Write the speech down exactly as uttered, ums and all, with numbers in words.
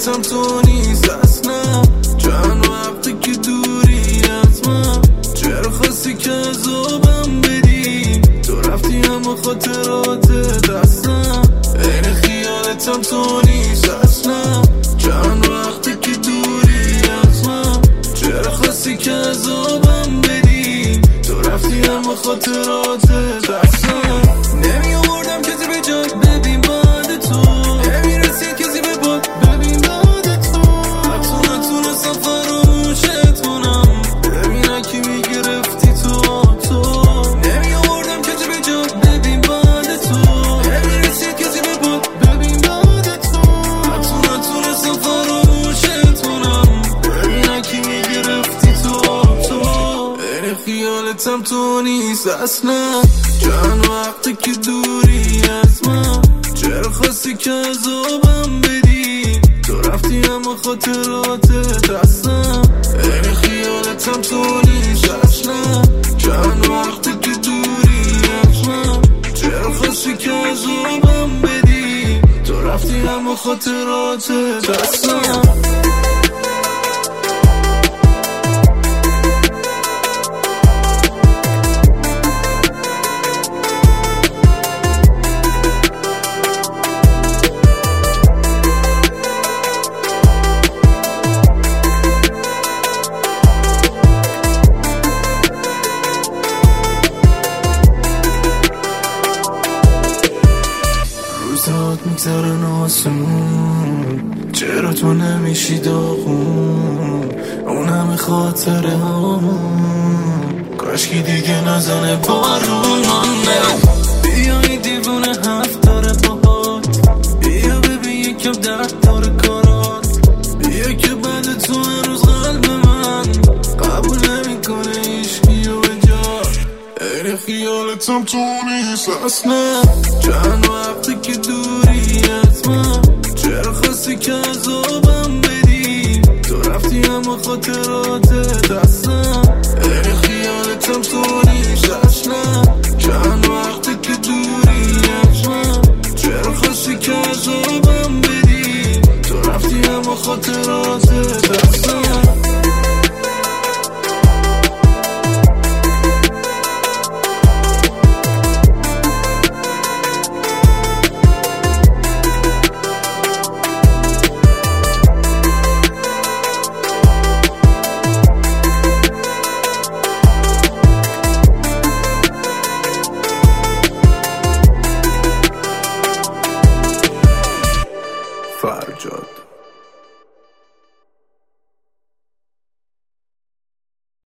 خیالتم تو نیست اصلا. چند وقتی که دوری از من، چرا خواستی که عذابم بدی؟ تو رفتی اما خاطرات دستم، این خیالتم تو نیست اصلا. چند وقتی که دوری از من، چرا خواستی که عذابم بدی؟ تو رفتی اما خاطرات دستم. نمی آوردم کسی به جای ببین بعد تو، نمی رسید کسی به باد ببین بعد تو. حتی نتونستم فراموشت کنم، ببینم کی میگرفتی تو تو. نمی آوردم کسی به جای ببین بعد تو، نمی رسید کسی به باد ببین بعد تو. حتی نتونستم فراموشت کنم، ببینم کی میگرفتی تو تو. این خیالتم تو نیست اصلا. چند وقتی که دوری از من، چرا خواستی که عذابم بدی؟ تو رفتی اما خاطرات دستم، این خیالتم تو نیست اصلا. چند وقتی که دوری از من، چرا خواستی که عذابم بدی؟ تو رفتی اما خاطرات دستم. روزات میگذرن آسون، چرا تو نمیشی داغون؟ اون همه خاطره همون، کاشکی دیگه نزنه بارون. بیای دیوونه هفت داره باهات، بیا ببین یکم درد داره کارات. بیا که بعد تو هنوز قلب من قبول نمیکنه عشقی و بجا. این خیالتم تو نیست اصلا. چند وقتی که دوری از من، چرا خواستی که عذابم بدی؟ تو رفتی اما خاطرات دستم، این خیالتم تو نیست اصلا. چند وقتی که دوری از من، چرا خواستی که عذابم بدی؟ تو رفتی اما خاطرات دستم.